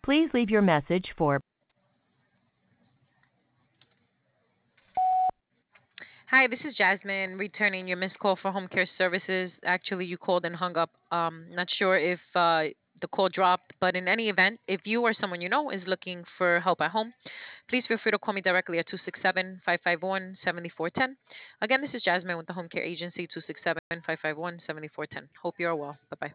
Please leave your message for Hi, this is Jasmine returning your missed call for home care services. Actually, you called and hung up. Not sure if the call dropped, but in any event, if you or someone you know is looking for help at home, please feel free to call me directly at 267-551-7410. Again, this is Jasmine with the Home Care Agency, 267-551-7410. Hope you're well. Bye bye.